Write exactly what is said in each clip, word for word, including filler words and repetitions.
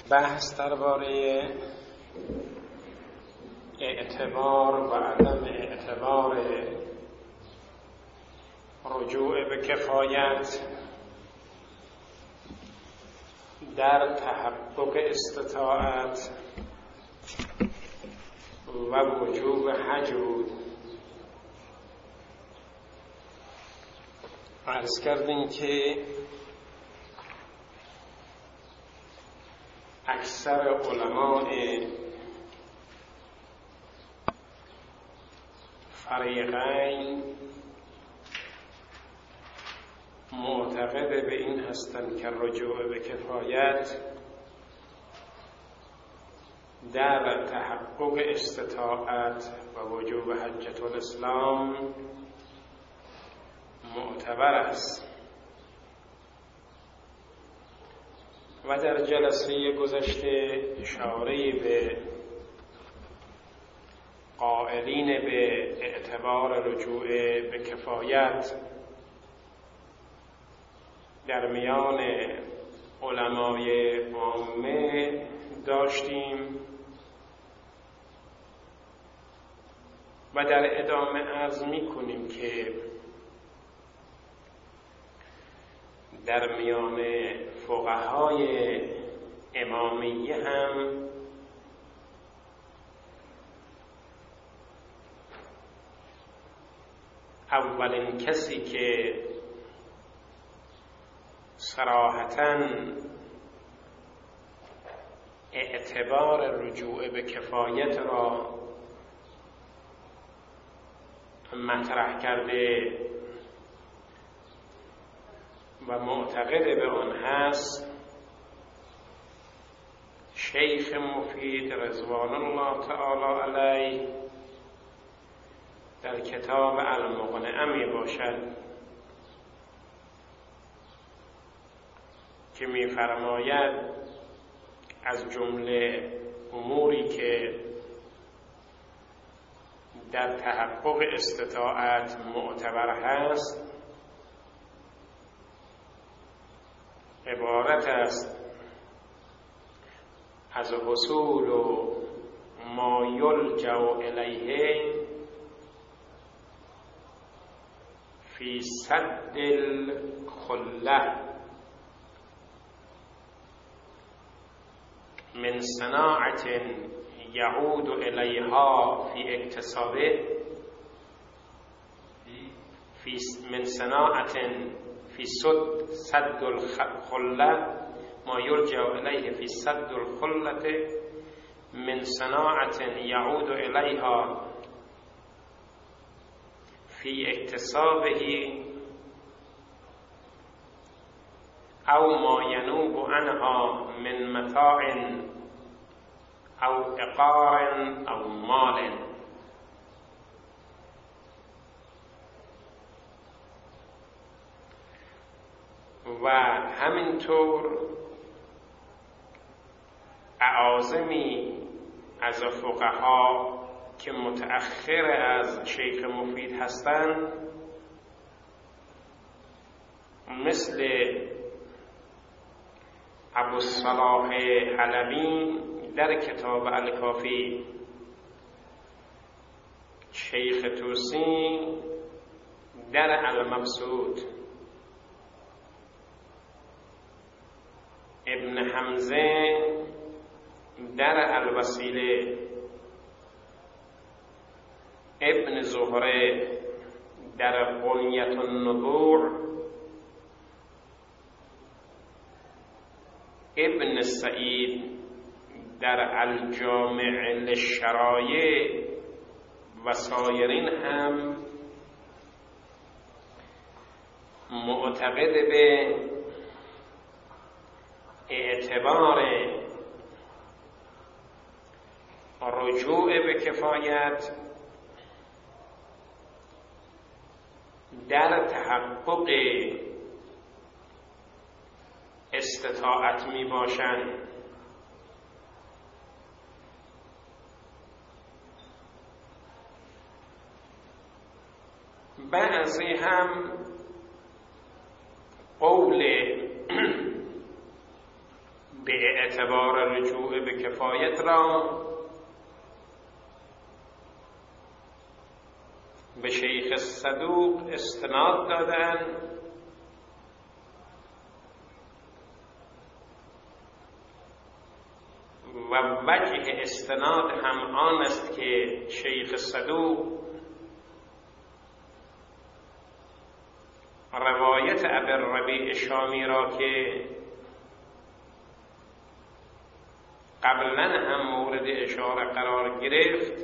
بحث درباره اعتبار و عدم اعتبار رجوع به کفایت در تحقق استطاعت و وجوب حج بود. عرض کردیم که اکثر علماء فریقین معتقد به این هستند که رجوع به کفایت در تحقق استطاعت و وجوب حجة الاسلام معتبر است و در جلسه گذشته اشاره به قائلین به اعتبار رجوع به کفایت در میان علمای عامه داشتیم و در ادامه عرض می کنیم که در میان فقهای امامیه هم اولین کسی که صراحتاً اعتبار رجوع به کفایت را مطرح کرده و معتقد به آن هست شیخ مفید رضوان الله تعالی علیه در کتاب المقنعه می باشد که می فرماید از جمله اموری که در تحقق استطاعت معتبر هست عبارت است از حصول و ما یلجأ الیه فی سد الخله من صناعت یعود الیها فی اکتسابه فی من صناعت فی صد صد الخله ما یلجأ الیه فی صد الخله من صناعت یعود الیها فی اکتسابه او ما ینوب عنها من متاع او عقار او مال. و همینطور اعاظمی از فقها که متأخر از شیخ مفید هستند مثل ابوالصلاح حلبی در کتاب الکافی، شیخ توسی در المبسوط، ابن حمزه در الوسیله، ابن زهره در غنیة النبوع، ابن سعید در الجامع للشرایع و سایرین هم معتقد به اعتبار رجوع به کفایت در تحقق استطاعت می باشند. بعضی هم قول به اعتبار رجوع به کفایت را به شیخ صدوق استناد دادند و وجه استناد هم آن است که شیخ صدوق روایت ابوالربیع شامی را که قبلا هم مورد اشاره قرار گرفت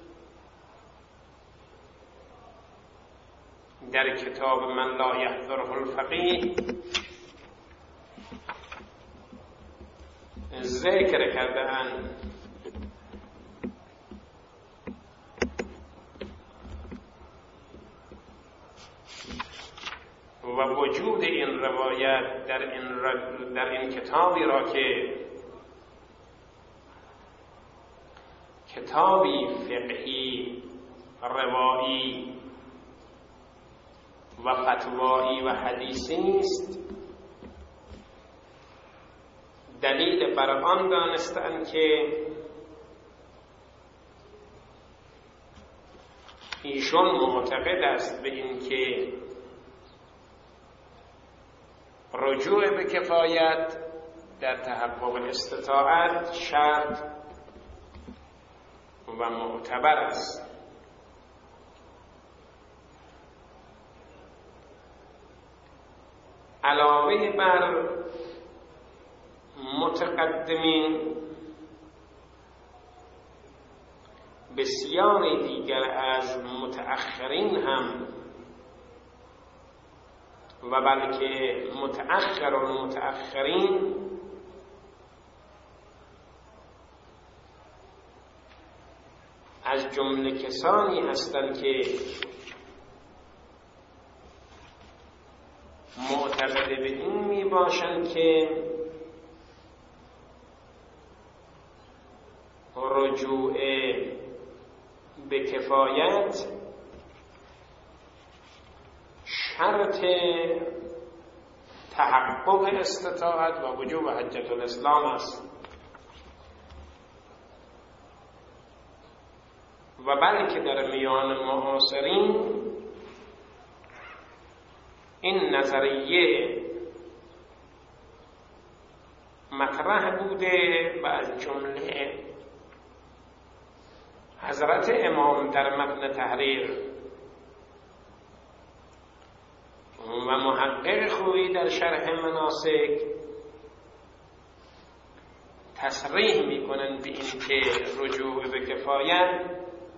در کتاب من لا یحضره الفقیه ذکر کرده‌اند و وجود این روایت در این, در این کتابی را که کتابی فقهی روایی و فتوایی و حدیثی است دلیل بر آن دانستند که ایشون معتقد است به این که رجوع به کفایت در تحقق استطاعت شرط و معتبر است. علاوه بر متقدمین بسیاری دیگر از متأخرین هم و بلکه متأخر و متأخرین از جمله کسانی هستند که معتقد به این می باشند که رجوع به کفایت شرط تحقق استطاعت و وجوب حجت الاسلام است و بلکه در میان معاصرین این نظریه مطرح بوده و از جمله حضرت امام در متن تحریر و محقق خویی در شرح مناسک تصریح میکنند به این که رجوع به کفایت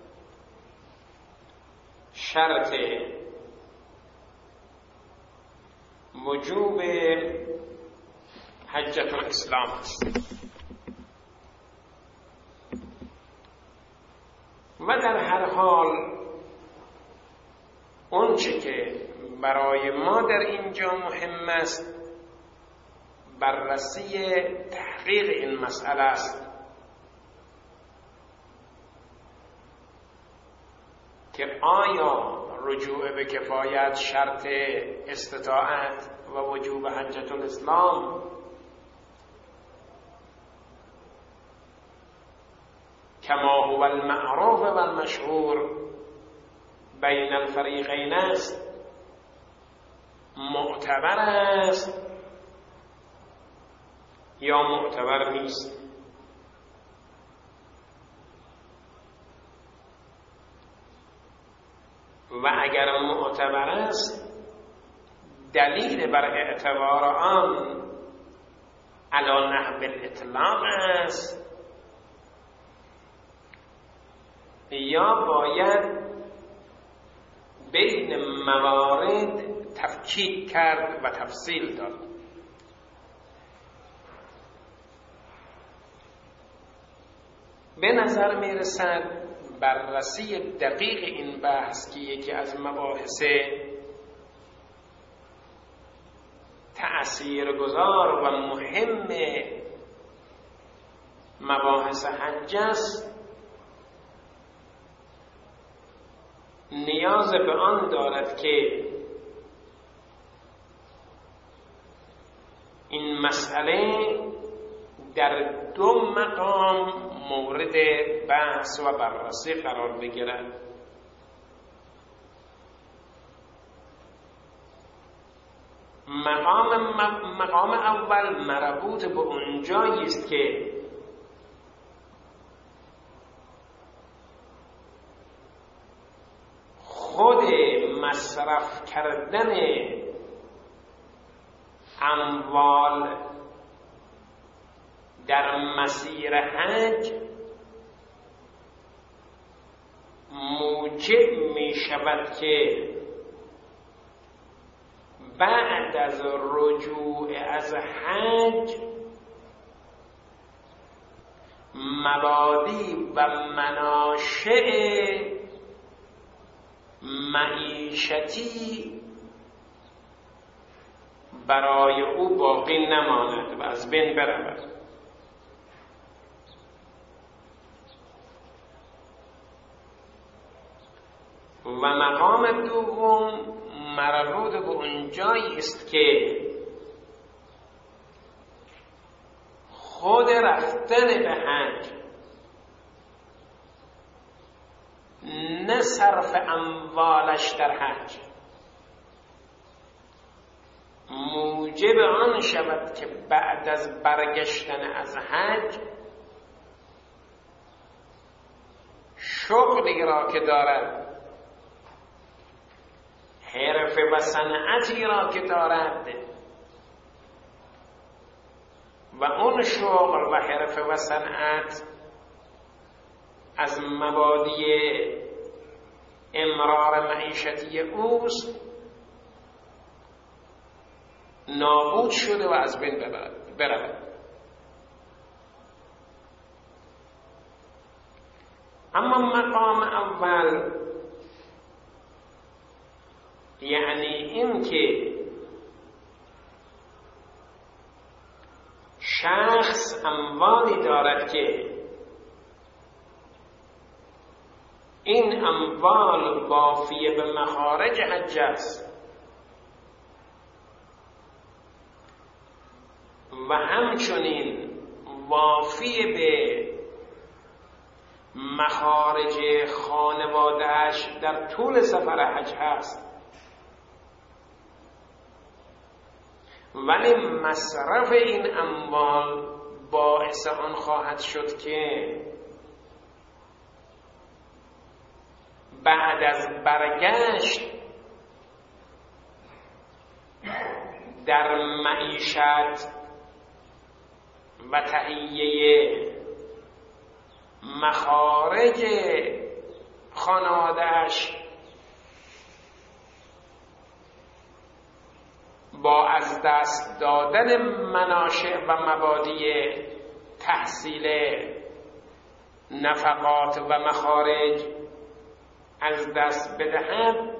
شرط وجوب حجت الاسلام است و در هر حال اون چه که برای ما در اینجا مهم است بررسی تحقیق این مسئله است که آیا رجوع به کفایت شرط استطاعت و وجوب حجت الاسلام کما هو المعروف و المشهور بین الفریقین است معتبر است یا معتبر نیست. و اگر معتبر است دلیل بر اعتبار آن علی نحو الاطلاق است یا باید بین موارد تفکیک کرد و تفصیل داد. به نظر می رسد بررسی دقیق این بحث که یکی از مباحث تأثیرگذار و مهم مباحث حج است نیاز به آن دارد که این مسئله در دو مقام مورد بحث و بررسی قرار بگیرد. مقام مقام اول مربوط به اونجایی است که خود مصرف کردن اموال در مسیر حج موجب می شود که بعد از رجوع از حج مبادی و مناشع معیشتی برای او باقی نماند و از بین برود. و مقام دوم مربوط به اونجایی است که خود رفتن به حج نه صرف اموالش در حج موجب آن شود که بعد از برگشتن از حج شغلی را که دارد، حرفه و صنعتی را که دارد و اون شغل و حرفه و صنعت از مبادی امرار معیشتی اوست، نابود شده و از بین برود. اما مقام اول یعنی این که شخص اموالی دارد که این اموال وافی به مخارج حج است و همچنین وافی به مخارج خانواده‌اش در طول سفر حج هست، ولی مصرف این اموال باعث آن خواهد شد که بعد از برگشت در معیشت و تهیه مخارج خانواده‌اش با از دست دادن مناشع و مبادی تحصیل نفقات و مخارج از دست بدهد،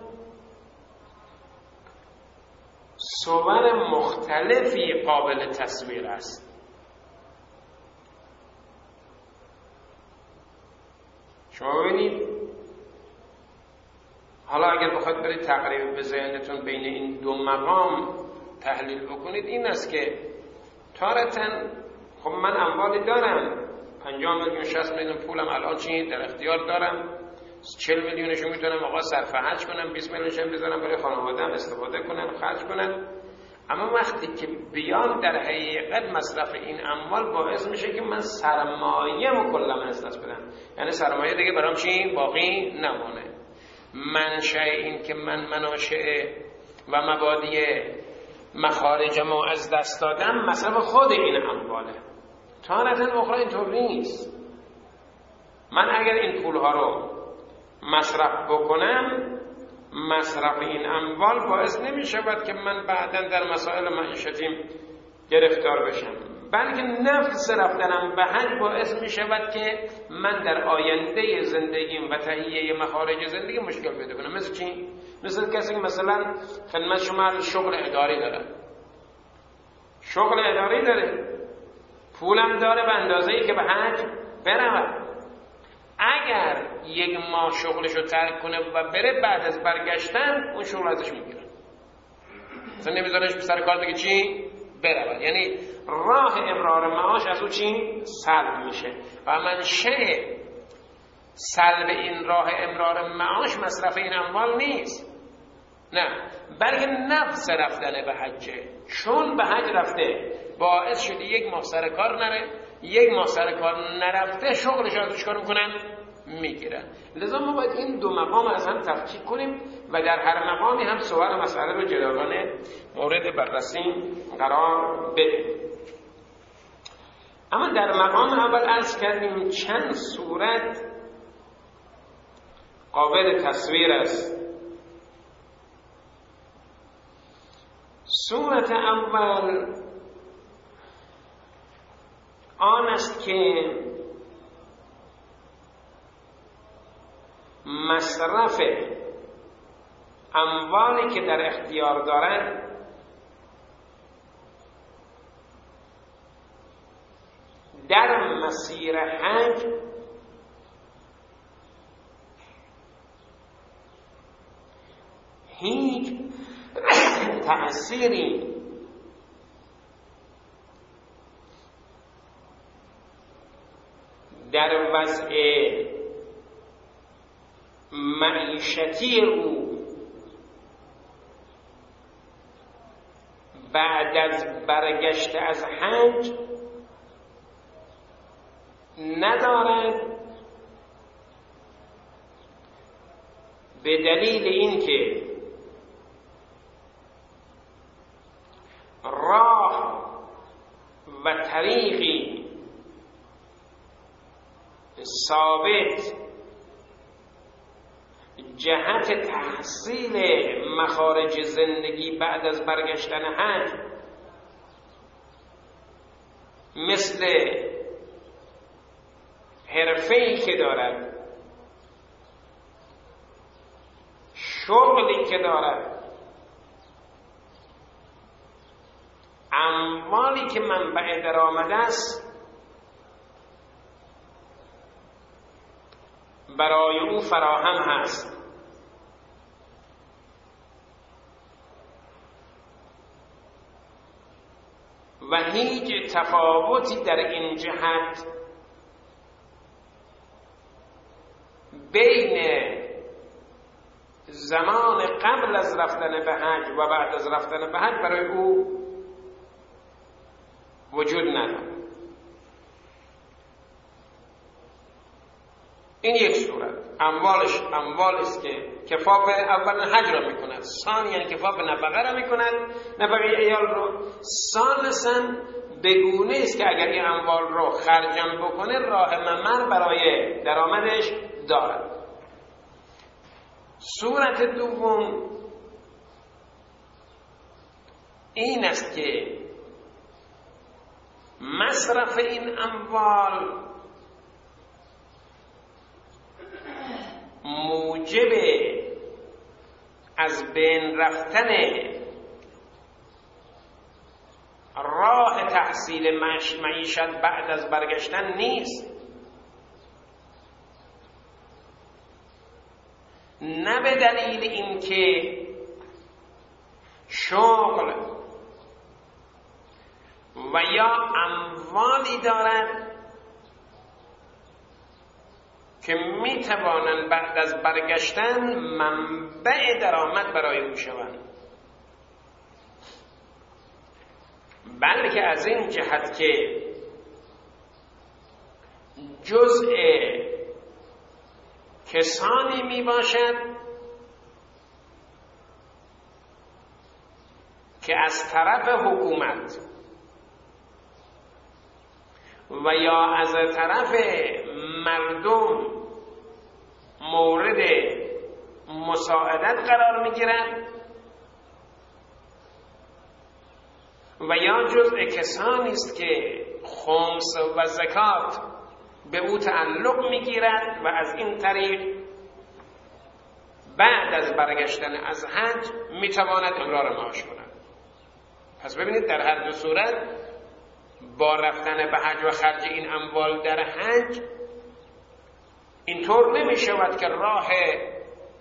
صور مختلفی قابل تصویر است. شما ببینید، حالا اگر بخواید برید تقریب به ذهنتون بین این دو مقام تحلیل بکنید، این است که تارتاً خب من اموالی دارم، پنجاه میلیون شصت میلیون پولم الان چی در اختیار دارم، چهل میلیونشو میتونم آقا صرف حج کنم، بیست میلیونشو بذارم برای خانواده‌ام استفاده کنم، خرج کنم. اما وقتی که بیان در حقیقت مصرف این اموال باعث میشه که من سرمایه‌مو کلا از دست بدم، یعنی سرمایه دیگه برام چی باقی نمونه. منشأ این که من مناشع و مبادی مخارجمو از دست دادم مصرف خود این امواله. تارتاً اخرى اینطور نیست. من اگر این پولها رو مصرف بکنم، مصرف این اموال باعث نمی شود که من بعداً در مسائل معیشتیم گرفتار بشم، بلکه نفس رفتنم به حج باعث می شود که من در آینده زندگیم و تهیه مخارج زندگی مشکل پیدا کنم. مثل چی؟ مثل کسی که مثلا خدمت شما شغل اداری داره، شغل اداری داره، پولم داره به اندازه‌ای که به حج برود. اگر یک ماه شغلشو ترک کنه و بره، بعد از برگشتن اون شغل ازش میگیرن، مثلا نمیذارنش سر کار دیگه چی برود، یعنی راه امرار معاش از او چی؟ سلب میشه و منشأ سلب این راه امرار معاش مصرف این اموال نیست، نه، بلکه نفس رفتن به حجه. چون به حج رفته باعث شده یک ماه سر کار نره، یک ماه سر کار نرفته شغلش رو چیکار میکنن؟ میگیرن. لذا ما باید این دو مقام از هم تفکیک کنیم و در هر مقامی هم سوال و مسئله رو جداگانه مورد بررسی قرار بدیم. اما در مقام اول عرض کردیم چند صورت قابل تصویر است. صورت اول آن است که مصرف اموالی که در اختیار دارند در مسیر حج هیچ تأثیری در وضع معیشتی او بعد از برگشت از حج ندارد، به دلیل اینکه راه و طریقی ثابت جهت تحصیل مخارج زندگی بعد از برگشتن حج مثل حرفه‌ای که دارد، شغلی که دارد، اموالی که منبع درآمد است برای او فراهم هست. و هیچ تفاوتی در این جهت بین زمان قبل از رفتن به حج و بعد از رفتن به حج برای او وجود ندارد. این یک صورت، اموالش اموال است که کفاف اول حج را میکند، ثانیاً کفاف نفقه را میکند، نفقه عیال رو، ثالثاً بگونه است که اگر این اموال رو خرجم بکنه راه ممر برای درآمدش دارد. صورت دوم این است که مصرف این اموال موجب از بین رفتن راه تحصیل معیشت بعد از برگشتن نیست، نه به دلیل اینکه شغل و یا اموالی دارد که میتوانند بعد از برگشتن منبع درآمد برای او شوند، بلکه از این جهت که جزء کسانی می باشد که از طرف حکومت و یا از طرف مردم مورد مساعدت قرار می گیرند و یا جزء کسانی است که خمس و زکات به او تعلق می گیرد و از این طریق بعد از برگشتن از حج می تواند امرار معاش کند. پس ببینید در هر دو صورت با رفتن به حج و خرج این اموال در حج اینطور نمی شود که راه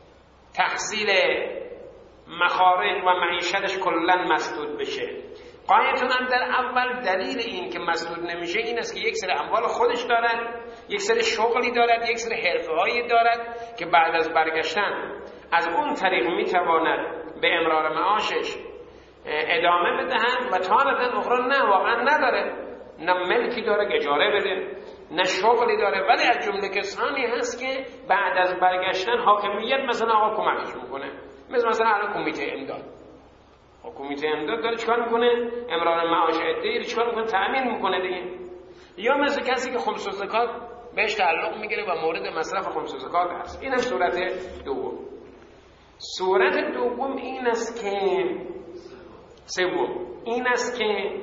تحصیل مخارج و معیشتش کلا مسدود بشه. پایتون هم در اول دلیل این که مسدود نمیشه این است که یک سری اموال خودش دارد، یک سری شغلی دارد، یک سری حرفه‌هایی دارد که بعد از برگشتن از اون طریق میتواند به امرار معاشش ادامه بدهند و تارة اخرى نه، واقعا نداره، نه ملکی داره اجاره بده، نه شغلی داره، ولی از جمله کسانی هست که بعد از برگشتن حاکمیت مثلا آقا کمکش میکنه، مثل مثلا الان کمیته امداد. کمیته امداد داره چیکار میکنه؟ امرار معاش عده‌ای چیکار میکنه؟ تأمین میکنه دیگه. یا مثل کسی که خمس و زکات بهش تعلق میگیره و مورد مصرف خمس و زکات هست. اینم صورت دوم. صورت دوم این است که سوم این است که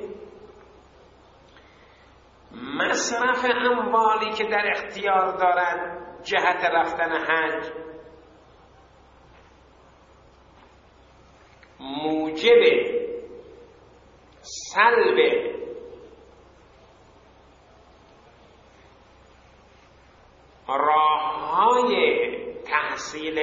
مصرف اموالی که در اختیار دارد جهت رفتن حج موجب سلب راه‌های تحصیل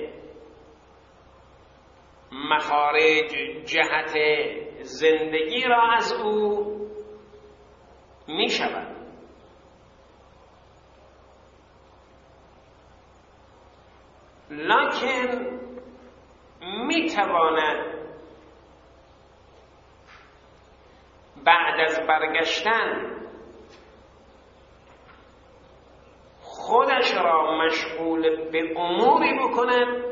مخارج جهت زندگی را از او می شود. لکن می تواند بعد از برگشتن خودش را مشغول به اموری بکند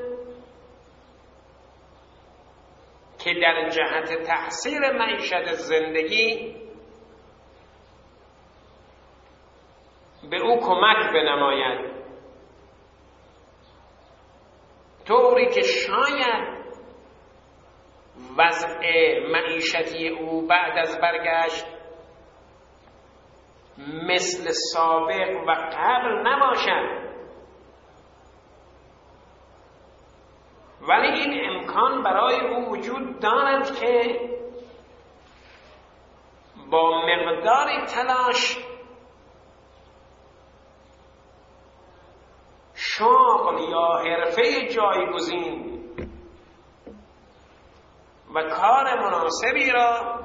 که در جهت تحصیل معیشت زندگی به او کمک بنماید، طوری که شاید وضع معیشتی او بعد از برگشت مثل سابق و قبل نباشد، ولی این امکان برای او وجود دارد که با مقداری تلاش شغل یا حرفه جایگزین و کار مناسبی را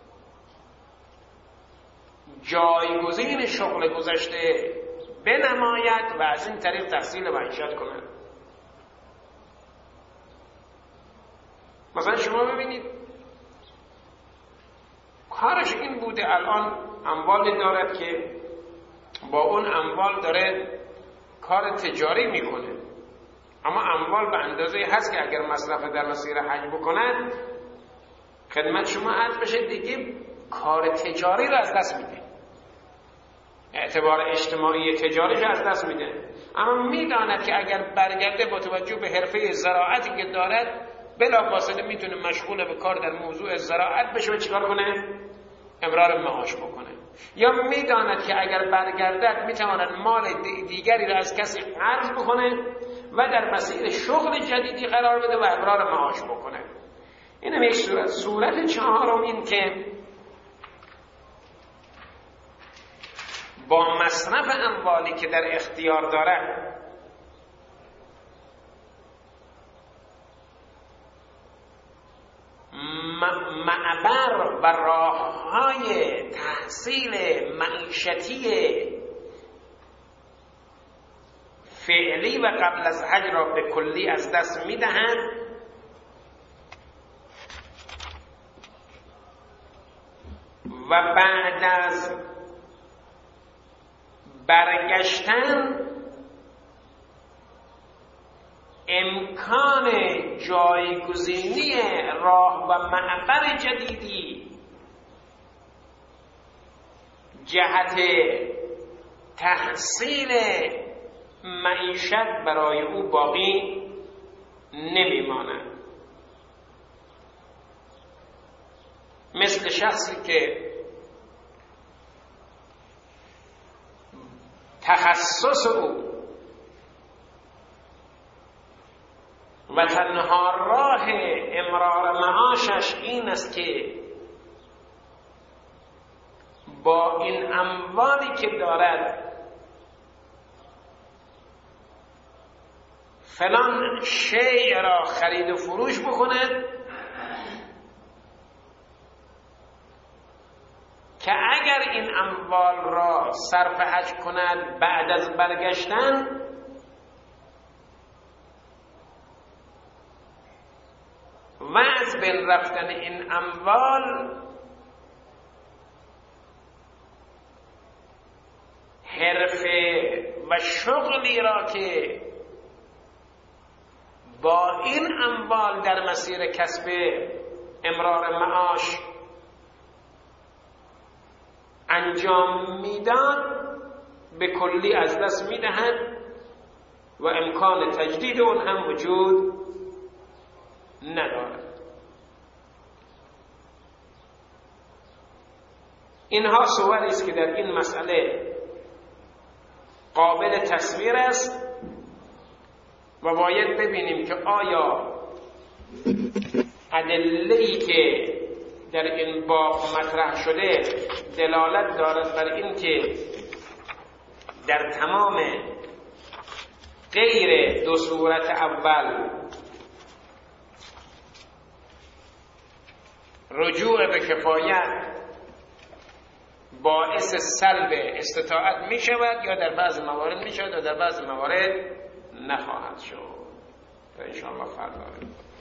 جایگزین شغل گذشته بنماید و از این طریق تحصیل معیشت کند. مثلا شما ببینید کارش این بوده الان اموالی دارد که با اون اموال داره کار تجاری میکنه، اما اموال به اندازه هست که اگر مصرف در مسیر حج بکند خدمت شما عرض بشه دیگه کار تجاری رو از دست میده، اعتبار اجتماعی تجاریش از دست میده، اما میداند که اگر برگرده با توجه به حرفه زراعتی که دارد بلافاصله میتونه مشغول به کار در موضوع زراعت بشه و چیکار کنه؟ امرار معاش بکنه. یا میداند که اگر برگردد میتواند مال دیگری را از کسی قرض بکنه و در مسیر شغل جدیدی قرار بده و امرار معاش بکنه. این هم یک صورت. صورت چهارم این که با مصرف اموالی که در اختیار دارد معبر و راه‌های تحصیل معیشتی فعلی و قبل از حج را به کلی از دست می‌دهند و بعد از برگشتن امکان جایگزینی راه و معبر جدیدی جهت تحصیل معیشت برای او باقی نمیماند. مثل شخصی که تخصص او و تنها راه امرار معاشش این است که با این اموالی که دارد فلان شیء را خرید و فروش بکند که اگر این اموال را صرف حج کند بعد از برگشتن، و از بین رفتن این اموال حرفه و شغلی را که با این اموال در مسیر کسب امرار معاش انجام میداد به کلی از دست میدهند و امکان تجدید اون هم وجود ندارد. اینها صوری است که در این مسئله قابل تصویر است و باید ببینیم که آیا ادله‌ای که در این باب مطرح شده دلالت دارد بر این که در تمام غیر دو صورت اول رجوع به کفایت باعث سلب استطاعت می شود یا در بعض موارد می شود و در بعض موارد نخواهد شد. و انشاءالله فردا